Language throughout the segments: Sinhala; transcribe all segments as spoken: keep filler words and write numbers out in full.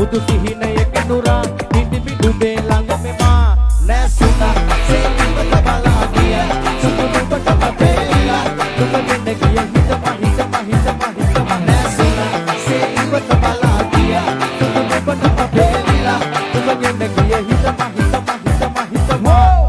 බුදු සිහිනයක නුරා නිදි පිටුබේ ළඟ මෙමා නැසුණා සේවිව තබලා ගිය සුදුබට පපේලා දුකෙන් ගිය හිතම හිතම හිතම හිතම නැසුණා සේවිව තබලා ගිය සුදුබට පපේලා දුකෙන් ගිය හිතම හිතම හිතම හිතම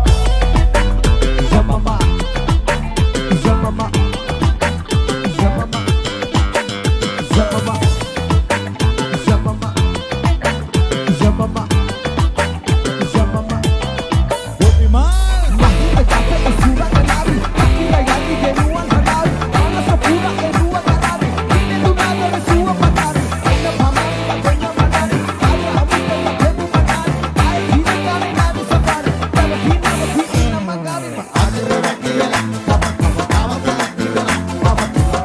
Jamama Jamama Jamama Jamama Jamama Jamama Jamama Bobi mal mahita japa usura kanabi akila yani genuan hanabi ana sapura enua kanabi ine dunada me suwa patari ina bhamai patenna manari ala amita patenna manari ai hina kare nadi safari tala hina hina magari adre rakiyala kapa kapa kava kala kava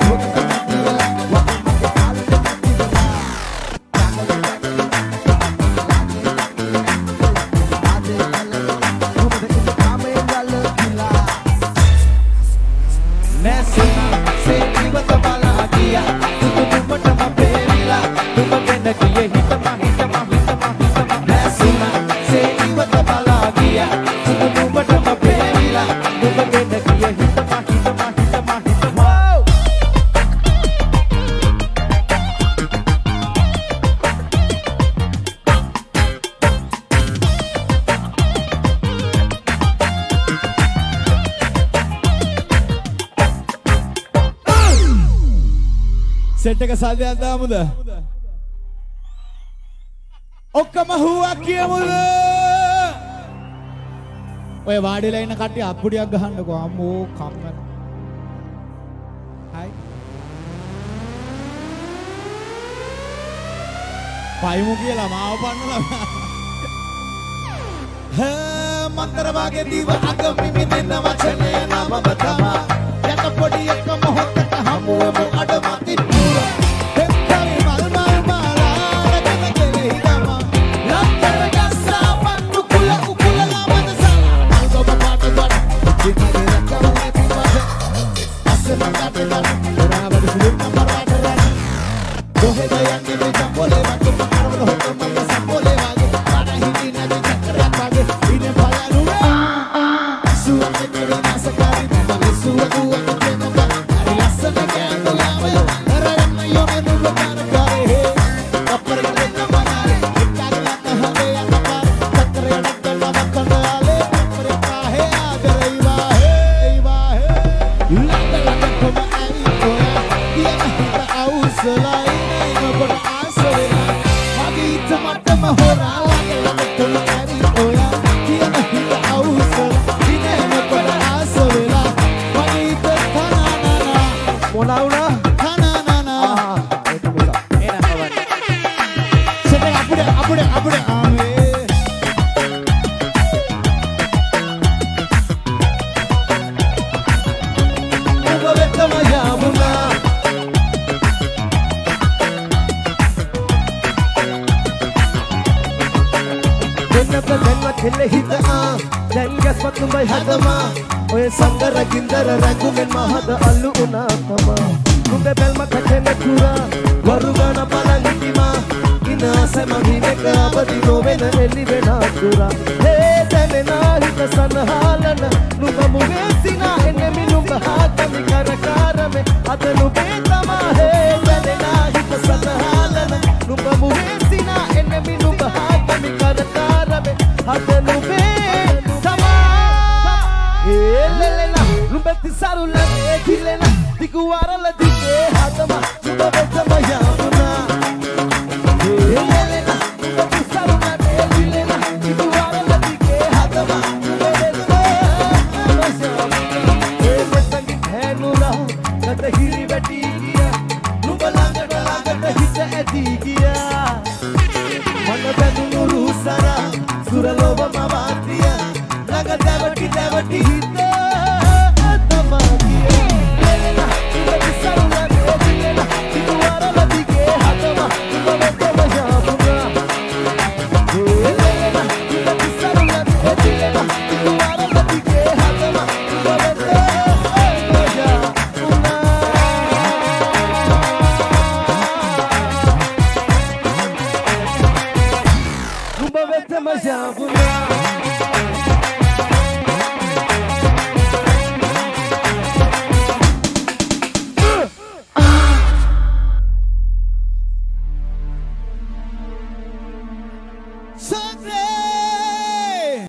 set එක සල්ලියක් දාමුද? ඔක්කොම හුවක් කියමුද? ඔය වාඩිලා ඉන්න කට්ටිය අප්පුඩියක් ගහන්නකෝ අම්මෝ කම්මන. හයි. පයිමු කියලා මාව පන්නලා. හා මන්තර වාගේ දීව අග මිමිනෙන වචනේ නමම තමා. යට පොඩි එක මොහොතක හමුවමු අඩමති පුර. දෙක්කේ මල් මල් මාලා රකන කෙලෙහි තමා. ලක්කර ගස්සා පත්තු කුල උකුල ලාමද සලා. අල්ගොබ පාට කොට ඉතිගේ රකවන්නේ පිපස. අස්සම කාටේ දන දරාවද සුළු නම්බරට රන. කොහෙද යන්නේ මේ ජම්බෝලේ වතු කරවල හොත් මම සම්බෝලේ වාගේ. පාඩ හිටි නැද චක්‍රයක් වාගේ. ඉන්නේ බලනුවේ. සුවඳ කෙරෙන සකාරි මගේ සුව දුවන ඔය සංගර ගින්දර රැඟුමෙන් මහද අල්ලු උනා තමා කුඹේ බැල්ම කටෙන කුරා වරුගන බලන් හිටිමා ඉන සම හිනක අපදි නොවෙන එලි වෙන කුරා හේ දැනෙනා හිත සනහලන නුඹ මුවේ සිනා එන්නේ මිනුඹ හාතමි කරකාරමේ අද නුඹේ තමා හේ දැනෙනා හිත සනහලන නුඹ මුවේ සිනා එන්නේ මිනුඹ හාතමි කරකාරමේ අද නුඹේ Elena, rumbeti sarula ekilena, dikuara la dike hatama, nuba betama yamuna. Elena, rumbeti sarula ekilena, dikuara la dike hatama, nuba betama yamuna. Ele sangi thenura, kata hiri beti giya, nuba langata langata hita eti giya. Mana bedunu rusara, suraloba mawatiya. Laga devati devati hita tamagiya Elena, rumbeti sarula ekilena, dikuara Sama Jabula